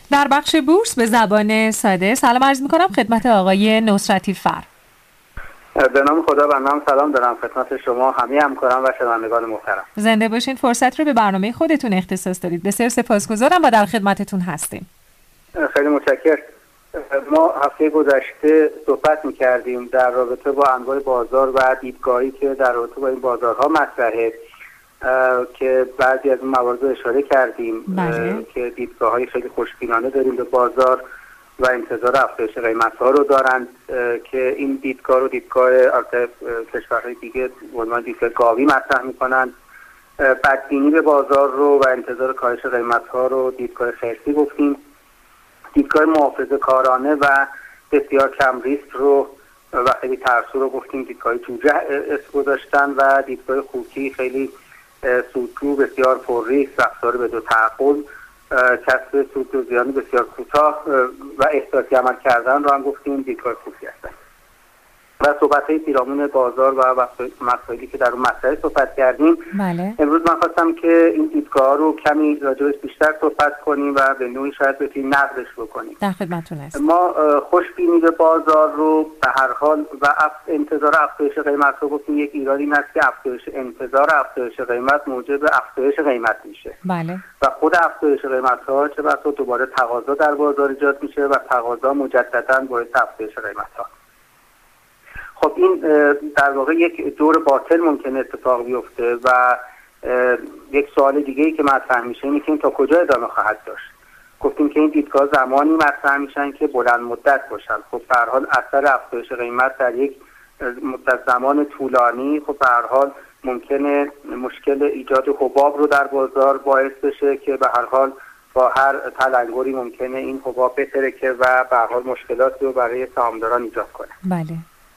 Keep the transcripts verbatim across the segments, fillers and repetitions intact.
در بخش بورس به زبان ساده سلام عرض می‌کنم خدمت آقای نصرتی فر. به نام خدا و نام سلام دارم خدمت شما همه همکاران و شنوندگان محترم. زنده باشین. فرصت رو به برنامه خودتون اختصاص دادید. بسیار سپاسگزارم و در خدمتتون هستیم. خیلی متشکرم. ما هفته گذشته صحبت می‌کردیم در رابطه با انواع بازار و دیدگاهی که در رابطه با این بازارها مطرحه که بعضی از اون موارد رو اشاره کردیم بله. که دیدگاه‌های خیلی خوشبینانه داریم به بازار و انتظار افزایش قیمت‌ها رو دارند که این دیدگاه رو دیدگاه البته کشورهای دیگه به عنوان دیدگاه گاوی مطرح می‌کنند. بدبینی به بازار رو و انتظار کاهش قیمت‌ها رو دیدگاه خرسی گفتیم. دیدگاه محافظه‌کارانه و بسیار کم ریسک رو و خیلی ترسو رو گفتیم دیدگاه جوجه اسم گذاشتن و دیدگاه خوکی خیلی سودجو بسیار پر ریسک رفتار به دو تعقل کسب سود و زیان بسیار کوتاه و احتیاطی عمل کردن رو هم گفتیم دیدگاه خوکی هستن و صحبت‌های پیرامون بازار و مسائلی که در اون مسئله صحبت کردیم. بله. امروز من خواستم که این دیدگاه رو کمی راجعش بیشتر صحبت کنیم و به نوعی شاید بتونیم نقدش بکنیم. در خدمتتون هستم. ما خوشبینی به بازار رو به هر حال و انتظار افزایش قیمت رو گفتیم یک ایرادی این است که افزایش انتظار افزایش قیمت موجب افزایش قیمت میشه. بله. و خود افزایش قیمت‌ها چه بسا دوباره تقاضا در بازار ایجاد میشه و تقاضا مجددا باعث افزایش قیمت‌ها. خب این در واقع یک دور باطل ممکنه اتفاق بیفته و یک سوال دیگه ای که مطرح میشه اینه که این تا کجا ادامه خواهد داشت. گفتیم که این دیدگاه زمانی مطرح میشن که بلند مدت باشن. خب به هر حال اثر افزایش قیمت در یک مدت زمان طولانی خب به هر حال ممکنه مشکل ایجاد حباب رو در بازار باعث بشه که به هر حال با هر تلنگری ممکنه این حباب بترکه و به هر حال مشکلاتی رو برای سهامداران ایجاد کنه. بله.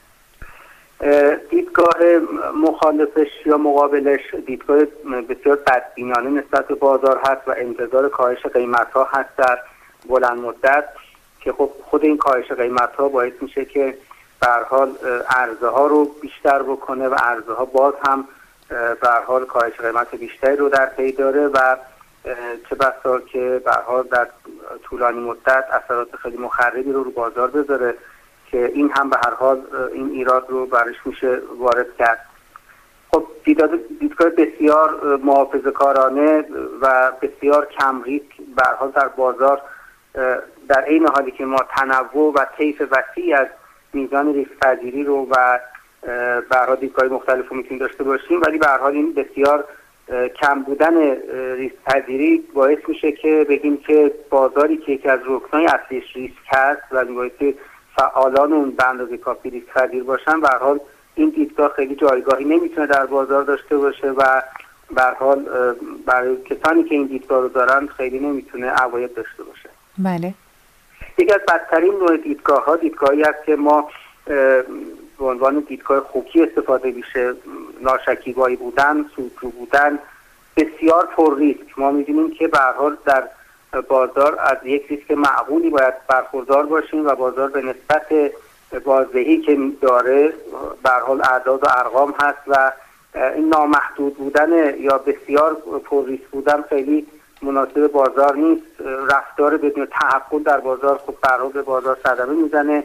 دیدگاه مخالفش یا مقابلش دیدگاه بسیار بدبینانه نسبت به بازار هست و انتظار کاهش قیمت‌ها هست در بلند مدت که خب خود این کاهش قیمت‌ها باعث میشه که به هر حال عرضه ها رو بیشتر بکنه و عرضه ها باز هم به هر حال کاهش قیمت بیشتری رو در پی داره و چه بسا که به هر حال در طولانی مدت اثرات خیلی مخربی رو رو بازار بذاره که این هم به هر حال این ایراد رو برش میشه وارد کرد. خب دیدگاه بسیار محافظه‌کارانه و بسیار کم ریسک به هر حال در بازار در این حالی که ما تنوع و طیف وسیعی از میزان ریسک پذیری رو و به هر حال دیدگاه مختلف رو میتونیم داشته باشیم ولی به هر حال این بسیار کم بودن ریسک پذیری باعث میشه که بگیم که بازاری که یکی از رکنای اصلیش ریسک هست و باعث فعالان اون به اندازه کافی ریسک پذیر باشن به هر حال این دیدگاه خیلی جایگاهی نمیتونه در بازار داشته باشه و به هر حال برای کسانی که این دیدگاه رو دارن خیلی نمیتونه عواید داشته باشه. بله. یکی از بدترین نوع دیدگاه ها دیدگاهی است که ما به عنوان دیدگاه خوکی استفاده میشه، ناشکیبایی بودن، سودجو بودن، بسیار پر ریسک. ما می‌بینیم که به هر حال در بازار از یک ریسک معقولی باید برخوردار باشیم و بازار به نسبت بازدهی که داره به هر حال اعداد و ارقام هست و این نامحدود بودن یا بسیار پر ریسک بودن خیلی مناسب بازار نیست. رفتار بدون تعقل در بازار خب به هر حال به بازار صدمه میزنه.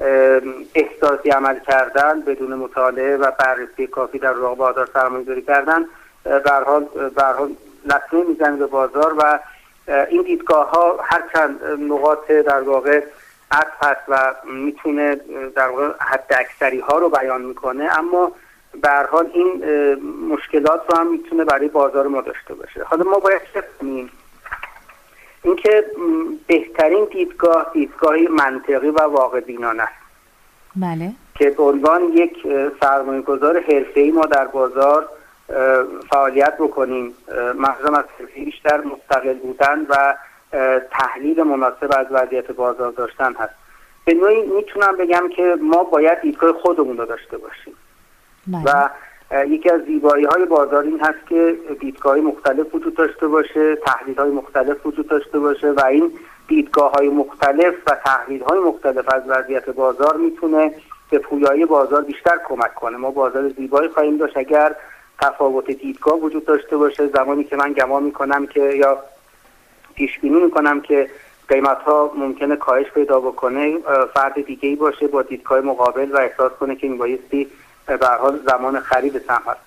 احساسی عمل کردن بدون مطالعه و بررسی کافی در واقع بازار سرمایه‌گذاری کردن به هر حال به هر حال لطمه میزنه به بازار و این دیدگاه ها هرچند نقاط در واقع عطف هست و میتونه در واقع حد اکثری ها رو بیان میکنه اما به هر حال این مشکلات رو هم میتونه برای بازار ما داشته باشه. حالا ما باید بفهمیم اینکه بهترین دیدگاه دیدگاهی منطقی و واقع بینانه است. بله. که به عنوان یک سرمایه‌گذار حرفه‌ای ما در بازار فعالیت بکنیم، مخصوصا از حرفه‌ای بیشتر مستقل بودن و تحلیل مناسب از وضعیت بازار داشتن هست. به نوعی میتونم بگم که ما باید دیدگاه خودمون رو داشته باشیم. بله. و یکی از زیبایی‌های بازار این هست که دیدگاه‌های مختلف وجود داشته باشه، تحلیل‌های مختلف وجود داشته باشه و این دیدگاه‌های مختلف و تحلیل‌های مختلف از وضعیت بازار میتونه به پویایی بازار بیشتر کمک کنه. ما بازار زیبایی خواهیم داشت اگر تفاوت دیدگاه وجود داشته باشه. زمانی که من گمان می‌کنم که یا پیش بینی می‌کنم که قیمت ها ممکنه کاهش پیدا بکنه، فرد دیگه‌ای باشه با دیدگاه مقابل و احساس کنه که این بایستی به هر حال زمان خرید سهم هست.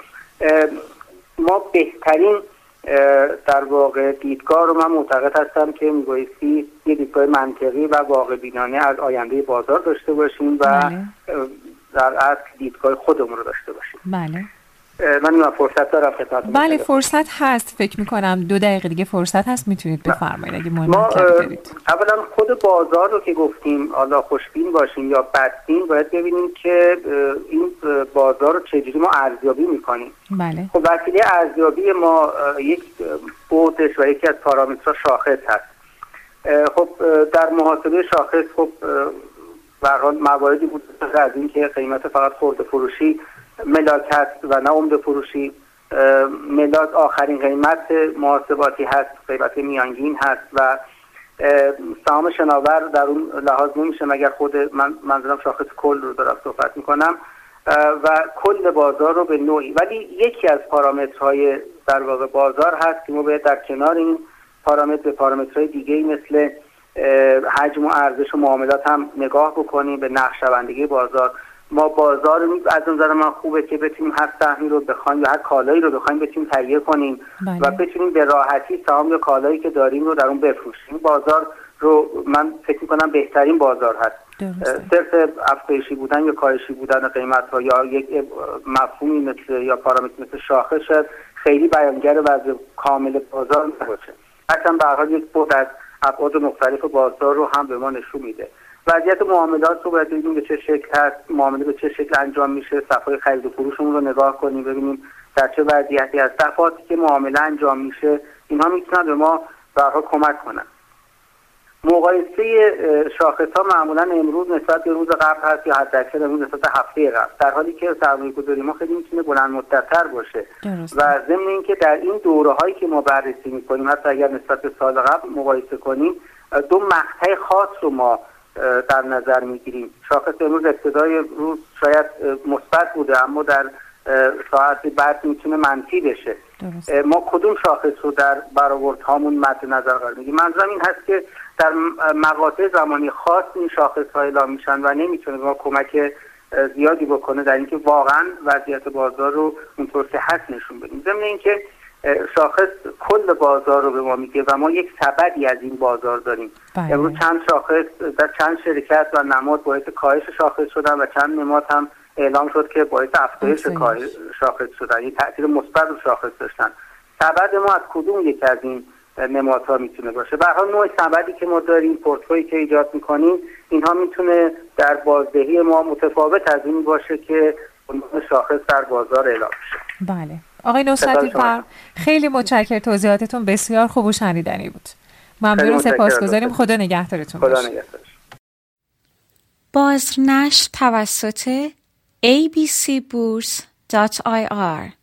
ما بهترین در واقع دیدگاه رو من معتقد هستم که میبایستی یه دیدگاه منطقی و واقع بینانه از آینده بازار داشته باشیم و بله. در اصل دیدگاه خودمون رو داشته باشیم. بله. من این فرصت دارم خدمتتون. بله فرصت هست، فکر میکنم دو دقیقه دیگه فرصت هست، میتونید بفرمایید اگه مطلبی دارید. اولا خود بازار رو که گفتیم حالا خوشبین باشیم یا بدبین، باید ببینیم که این بازار رو چجوری ما ارزیابی میکنیم. بله. خب وسیله ارزیابی ما یک بودش و یکی از پارامترها شاخص هست. خب در محاسبه شاخص خب به هر حال مواردی بود از این که قیمت فقط خرده فروشی ملاک هست و نه عمده فروشی. ملاک آخرین قیمت محاسباتی هست، قیمت میانگین هست و سهام شناور در اون لحاظ نمیشه مگر خود من منظورم شاخص کل رو دارم صحبت میکنم و کل بازار رو به نوعی. ولی یکی از پارامترهای در واقع بازار هست که ما باید در کنار این پارامتر به پارامترهای دیگه‌ای مثل حجم و ارزش و معاملات هم نگاه بکنیم، به نقشه‌بندی بازار. ما بازار از نظر من خوبه که بتونیم هر سهمی رو بخوایم یا هر کالایی رو بخوایم بتونیم تهیه کنیم بله. و بتونیم به راحتی سهام یا کالایی که داریم رو در اون بفروشیم. بازار رو من فکر می‌کنم بهترین بازار هست. صرف افزایشی بودن یا کاهشی بودن قیمت‌ها یا یک مفهومی مثل یا پارامتر مثل شاخص شد خیلی بیانگر وضع کامل بازار نباشه. اصلا به هر حال یک بعد از ابعاد مختلف بازار رو هم به ما نشون میده. وضعیت معاملات رو باید ببینیم به چه شکل هست، معامله به چه شکل انجام میشه، صفحه خرید و فروشمون رو نگاه کنیم ببینیم در چه وضعیتی هست. صفحاتی که معامله انجام میشه اینها میتونن به ما به هر حال کمک کنن. مقایسه شاخص‌ها معمولا امروز نسبت به روز قبل هست یا حداکثر امروز نسبت به هفته قبل، در حالی که سرمایه‌گذاری ما خیلی میتونه بلند مدت‌تر باشه درست. و ضمن اینکه در این دوره‌هایی که ما بررسی می‌کنیم حتی اگر نسبت به سال قبل مقایسه کنیم دو مقطع خاص رو ما در نظر میگیریم. شاخص امروز ابتدای روز شاید مثبت بوده اما در ساعت بعد میتونه منفی بشه. درست. ما کدوم شاخص رو در برآوردهامون مد نظر قرار میدیم؟ منظورم این هست که در مقاطع زمانی خاص این شاخص ها اعلام میشن و نمیتونه به ما کمک زیادی بکنه در اینکه واقعا وضعیت بازار رو اونطور که هست نشون بدیم. ضمن اینکه شاخص کل بازار رو به ما میگه و ما یک سبدی از این بازار داریم. امروز چند شاخص در چند شرکت و نماد باعث کاهش شاخص شدن و چند نماد هم اعلام شد که باعث افزایش شاخص شدن، یه تأثیر مثبت رو شاخص داشتن. سبد ما از کدوم یک از این نمادها میتونه باشه؟ به هر حال نوع سبدی که ما داریم، پورتفویی که ایجاد میکنیم، اینها میتونه در بازدهی ما متفاوت از این باشه که عنوان شاخص در بازار اعلام شه. بله. آقای نصرتی فرم خیلی متشکرم، توضیحاتتون بسیار خوب و شنیدنی بود. ممنون، سپاسگزاریم. خدا نگهدارتون باشه. خدا نگهدار. بازنشر توسط ای بی سی بورس دات آی آر